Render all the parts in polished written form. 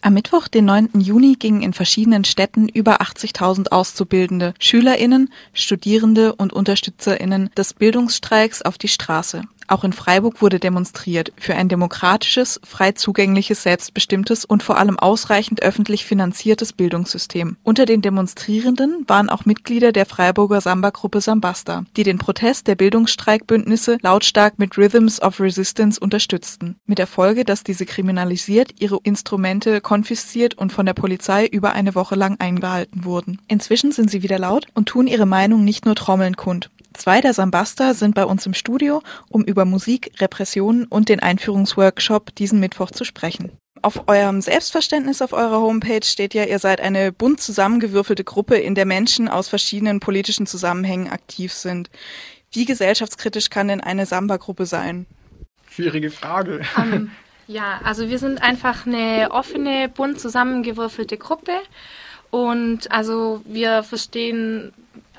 Am Mittwoch, den 9. Juni, gingen in verschiedenen Städten über 80.000 Auszubildende, SchülerInnen, Studierende und UnterstützerInnen des Bildungsstreiks auf die Straße. Auch in Freiburg wurde demonstriert für ein demokratisches, frei zugängliches, selbstbestimmtes und vor allem ausreichend öffentlich finanziertes Bildungssystem. Unter den Demonstrierenden waren auch Mitglieder der Freiburger Samba-Gruppe Sambasta, die den Protest der Bildungsstreikbündnisse lautstark mit Rhythms of Resistance unterstützten. Mit der Folge, dass diese kriminalisiert, ihre Instrumente konfisziert und von der Polizei über eine Woche lang eingehalten wurden. Inzwischen sind sie wieder laut und tun ihre Meinung nicht nur trommelnd kund. 2 der Sambasta sind bei uns im Studio, um über Musik, Repressionen und den Einführungsworkshop diesen Mittwoch zu sprechen. Auf eurem Selbstverständnis auf eurer Homepage steht ja, ihr seid eine bunt zusammengewürfelte Gruppe, in der Menschen aus verschiedenen politischen Zusammenhängen aktiv sind. Wie gesellschaftskritisch kann denn eine Samba-Gruppe sein? Schwierige Frage. Ja, also wir sind einfach eine offene, bunt zusammengewürfelte Gruppe und also wir verstehen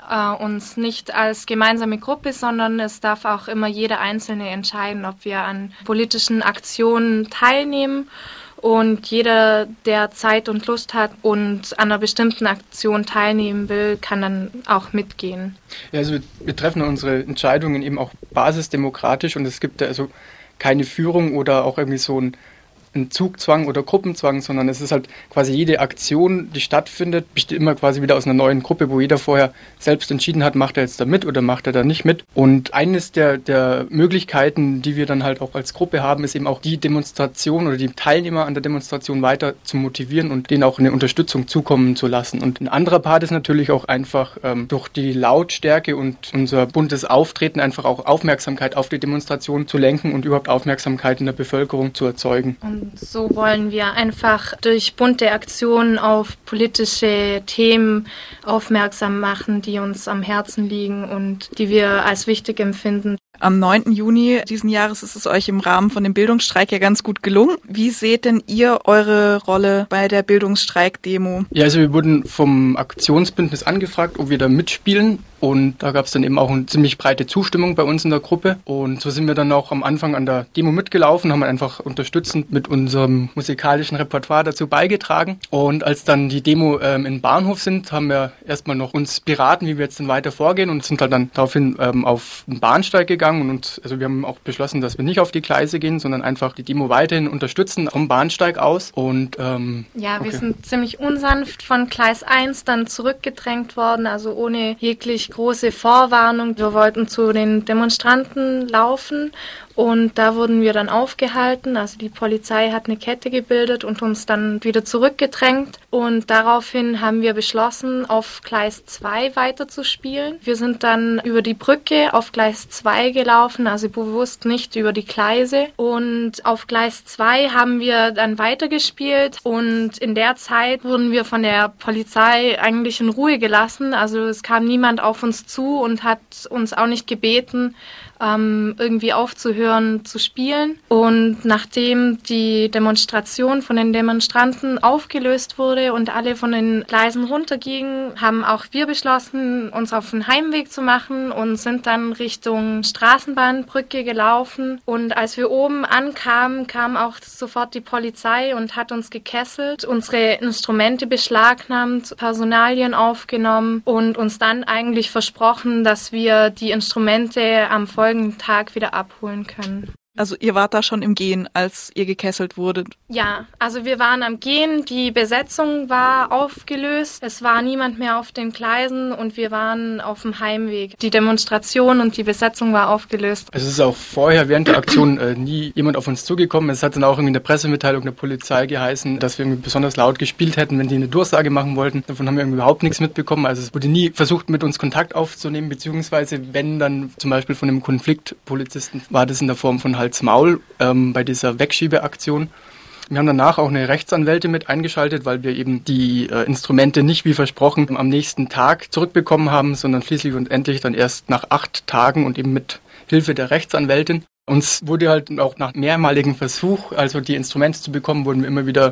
uns nicht als gemeinsame Gruppe, sondern es darf auch immer jeder Einzelne entscheiden, ob wir an politischen Aktionen teilnehmen. Und jeder, der Zeit und Lust hat und an einer bestimmten Aktion teilnehmen will, kann dann auch mitgehen. Ja, also wir treffen unsere Entscheidungen eben auch basisdemokratisch und es gibt da also keine Führung oder auch irgendwie so ein Zugzwang oder Gruppenzwang, sondern es ist halt quasi jede Aktion, die stattfindet, besteht immer quasi wieder aus einer neuen Gruppe, wo jeder vorher selbst entschieden hat, macht er jetzt da mit oder macht er da nicht mit. Und eines der Möglichkeiten, die wir dann halt auch als Gruppe haben, ist eben auch die Demonstration oder die Teilnehmer an der Demonstration weiter zu motivieren und denen auch eine Unterstützung zukommen zu lassen. Und ein anderer Part ist natürlich auch einfach durch die Lautstärke und unser buntes Auftreten einfach auch Aufmerksamkeit auf die Demonstration zu lenken und überhaupt Aufmerksamkeit in der Bevölkerung zu erzeugen. Und so wollen wir einfach durch bunte Aktionen auf politische Themen aufmerksam machen, die uns am Herzen liegen und die wir als wichtig empfinden. Am 9. Juni diesen Jahres ist es euch im Rahmen von dem Bildungsstreik ja ganz gut gelungen. Wie seht denn ihr eure Rolle bei der Bildungsstreik-Demo? Ja, also wir wurden vom Aktionsbündnis angefragt, ob wir da mitspielen. Und da gab es dann eben auch eine ziemlich breite Zustimmung bei uns in der Gruppe. Und so sind wir dann auch am Anfang an der Demo mitgelaufen, haben einfach unterstützend mit unserem musikalischen Repertoire dazu beigetragen. Und als dann die Demo in Bahnhof sind, haben wir erstmal noch uns beraten, wie wir jetzt dann weiter vorgehen und sind halt dann daraufhin auf den Bahnsteig gegangen. Und also wir haben auch beschlossen, dass wir nicht auf die Gleise gehen, sondern einfach die Demo weiterhin unterstützen vom Bahnsteig aus. Und wir sind ziemlich unsanft von Gleis 1 dann zurückgedrängt worden, also ohne jeglich große Vorwarnung. Wir wollten zu den Demonstranten laufen und da wurden wir dann aufgehalten. Also die Polizei hat eine Kette gebildet und uns dann wieder zurückgedrängt. Und daraufhin haben wir beschlossen, auf Gleis 2 weiterzuspielen. Wir sind dann über die Brücke auf Gleis 2 gelaufen, also bewusst nicht über die Gleise. Und auf Gleis 2 haben wir dann weitergespielt und in der Zeit wurden wir von der Polizei eigentlich in Ruhe gelassen. Also es kam niemand auf uns zu und hat uns auch nicht gebeten, irgendwie aufzuhören zu spielen. Und nachdem die Demonstration von den Demonstranten aufgelöst wurde und alle von den Gleisen runtergingen, haben auch wir beschlossen, uns auf den Heimweg zu machen und sind dann Richtung Straßenbahnbrücke gelaufen. Und als wir oben ankamen, kam auch sofort die Polizei und hat uns gekesselt, unsere Instrumente beschlagnahmt, Personalien aufgenommen und uns dann eigentlich versprochen, dass wir die Instrumente am folgenden Tag wieder abholen können. Also ihr wart da schon im Gehen, als ihr gekesselt wurdet? Ja, also wir waren am Gehen, die Besetzung war aufgelöst, es war niemand mehr auf den Gleisen und wir waren auf dem Heimweg. Die Demonstration und die Besetzung war aufgelöst. Es ist auch vorher während der Aktion nie jemand auf uns zugekommen. Es hat dann auch irgendwie in der Pressemitteilung der Polizei geheißen, dass wir irgendwie besonders laut gespielt hätten, wenn die eine Durchsage machen wollten. Davon haben wir irgendwie überhaupt nichts mitbekommen. Also es wurde nie versucht, mit uns Kontakt aufzunehmen, beziehungsweise wenn dann zum Beispiel von einem Konfliktpolizisten, war das in der Form von Hals-Maul bei dieser Wegschiebeaktion. Wir haben danach auch eine Rechtsanwältin mit eingeschaltet, weil wir eben die Instrumente nicht wie versprochen am nächsten Tag zurückbekommen haben, sondern schließlich und endlich dann erst nach 8 Tagen und eben mit Hilfe der Rechtsanwältin. Uns wurde halt auch nach mehrmaligen Versuch, also die Instrumente zu bekommen, wurden wir immer wieder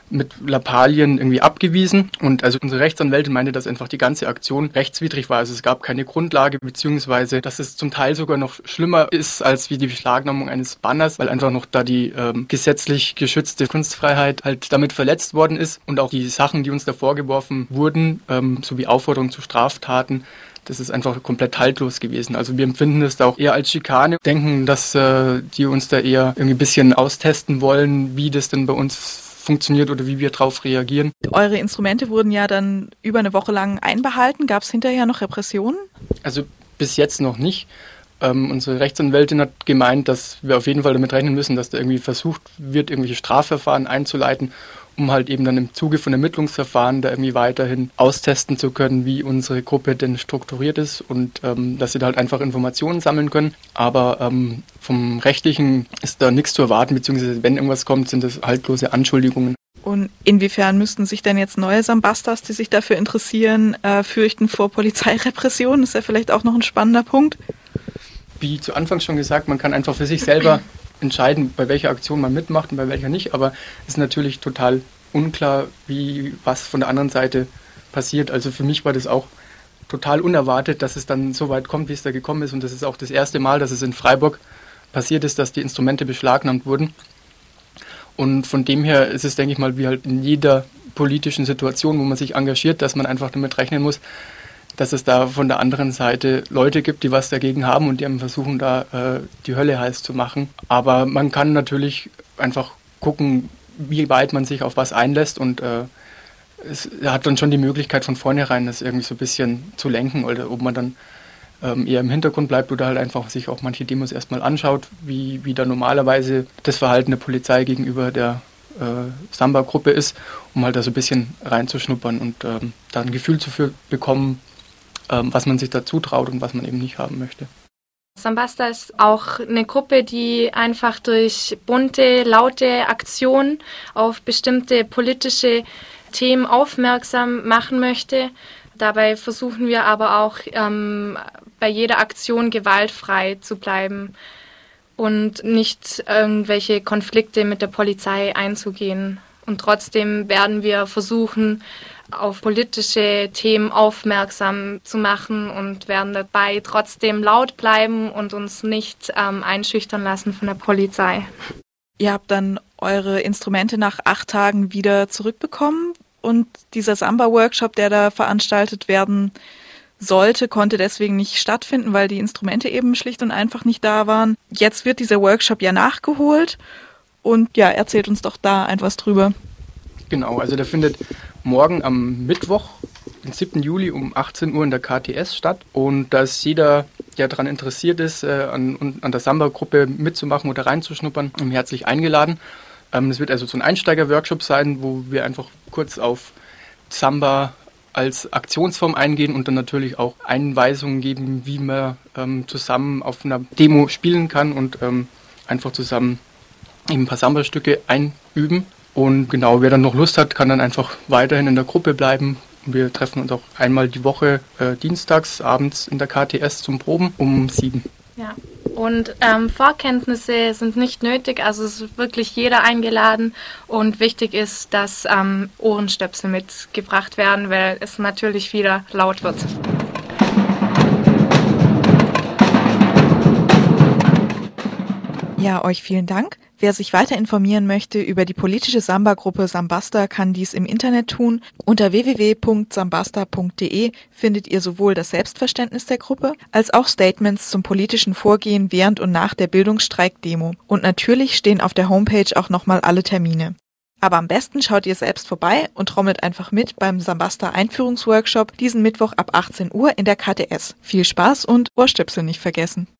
mit Lappalien irgendwie abgewiesen. Und also unsere Rechtsanwältin meinte, dass einfach die ganze Aktion rechtswidrig war. Also es gab keine Grundlage, beziehungsweise dass es zum Teil sogar noch schlimmer ist als wie die Beschlagnahmung eines Banners, weil einfach noch da die gesetzlich geschützte Kunstfreiheit halt damit verletzt worden ist. Und auch die Sachen, die uns da vorgeworfen wurden, sowie Aufforderungen zu Straftaten, das ist einfach komplett haltlos gewesen. Also wir empfinden das da auch eher als Schikane, denken, dass die uns da eher irgendwie ein bisschen austesten wollen, wie das denn bei uns funktioniert oder wie wir darauf reagieren. Eure Instrumente wurden ja dann über eine Woche lang einbehalten. Gab es hinterher noch Repressionen? Also bis jetzt noch nicht. Unsere Rechtsanwältin hat gemeint, dass wir auf jeden Fall damit rechnen müssen, dass da irgendwie versucht wird, irgendwelche Strafverfahren einzuleiten, um halt eben dann im Zuge von Ermittlungsverfahren da irgendwie weiterhin austesten zu können, wie unsere Gruppe denn strukturiert ist und dass sie da halt einfach Informationen sammeln können. Aber vom Rechtlichen ist da nichts zu erwarten, beziehungsweise wenn irgendwas kommt, sind das haltlose Anschuldigungen. Und inwiefern müssten sich denn jetzt neue Sambastas, die sich dafür interessieren, fürchten vor Polizeirepression? Das ist ja vielleicht auch noch ein spannender Punkt. Wie zu Anfang schon gesagt, man kann einfach für sich selber entscheiden, bei welcher Aktion man mitmacht und bei welcher nicht, aber es ist natürlich total unklar, was von der anderen Seite passiert. Also für mich war das auch total unerwartet, dass es dann so weit kommt, wie es da gekommen ist, und das ist auch das erste Mal, dass es in Freiburg passiert ist, dass die Instrumente beschlagnahmt wurden. Und von dem her ist es, denke ich mal, wie halt in jeder politischen Situation, wo man sich engagiert, dass man einfach damit rechnen muss, dass es da von der anderen Seite Leute gibt, die was dagegen haben und die haben versuchen, da die Hölle heiß zu machen. Aber man kann natürlich einfach gucken, wie weit man sich auf was einlässt, und es hat dann schon die Möglichkeit von vornherein, das irgendwie so ein bisschen zu lenken, oder ob man dann eher im Hintergrund bleibt oder halt einfach sich auch manche Demos erstmal anschaut, wie da normalerweise das Verhalten der Polizei gegenüber der Samba-Gruppe ist, um halt da so ein bisschen reinzuschnuppern und da ein Gefühl zu bekommen, was man sich da zutraut und was man eben nicht haben möchte. Sambasta ist auch eine Gruppe, die einfach durch bunte, laute Aktionen auf bestimmte politische Themen aufmerksam machen möchte. Dabei versuchen wir aber auch bei jeder Aktion gewaltfrei zu bleiben und nicht irgendwelche Konflikte mit der Polizei einzugehen. Und trotzdem werden wir versuchen, auf politische Themen aufmerksam zu machen und werden dabei trotzdem laut bleiben und uns nicht einschüchtern lassen von der Polizei. Ihr habt dann eure Instrumente nach 8 Tagen wieder zurückbekommen, und dieser Samba-Workshop, der da veranstaltet werden sollte, konnte deswegen nicht stattfinden, weil die Instrumente eben schlicht und einfach nicht da waren. Jetzt wird dieser Workshop ja nachgeholt, und ja, erzählt uns doch da etwas drüber. Genau, also der findet morgen am Mittwoch, den 7. Juli um 18 Uhr in der KTS statt, und da ist jeder, der daran interessiert ist, an der Samba-Gruppe mitzumachen oder reinzuschnuppern, herzlich eingeladen. Es wird also so ein Einsteiger-Workshop sein, wo wir einfach kurz auf Samba als Aktionsform eingehen und dann natürlich auch Einweisungen geben, wie man zusammen auf einer Demo spielen kann und einfach zusammen eben ein paar Samba-Stücke einüben. Und genau, wer dann noch Lust hat, kann dann einfach weiterhin in der Gruppe bleiben. Wir treffen uns auch einmal die Woche dienstags abends in der KTS zum Proben um 7. Ja, und Vorkenntnisse sind nicht nötig, also es ist wirklich jeder eingeladen, und wichtig ist, dass Ohrenstöpsel mitgebracht werden, weil es natürlich wieder laut wird. Ja, euch vielen Dank. Wer sich weiter informieren möchte über die politische Samba-Gruppe Sambasta, kann dies im Internet tun. Unter www.sambasta.de findet ihr sowohl das Selbstverständnis der Gruppe als auch Statements zum politischen Vorgehen während und nach der Bildungsstreik-Demo. Und natürlich stehen auf der Homepage auch nochmal alle Termine. Aber am besten schaut ihr selbst vorbei und trommelt einfach mit beim Sambasta-Einführungsworkshop diesen Mittwoch ab 18 Uhr in der KTS. Viel Spaß und Ohrstöpsel nicht vergessen.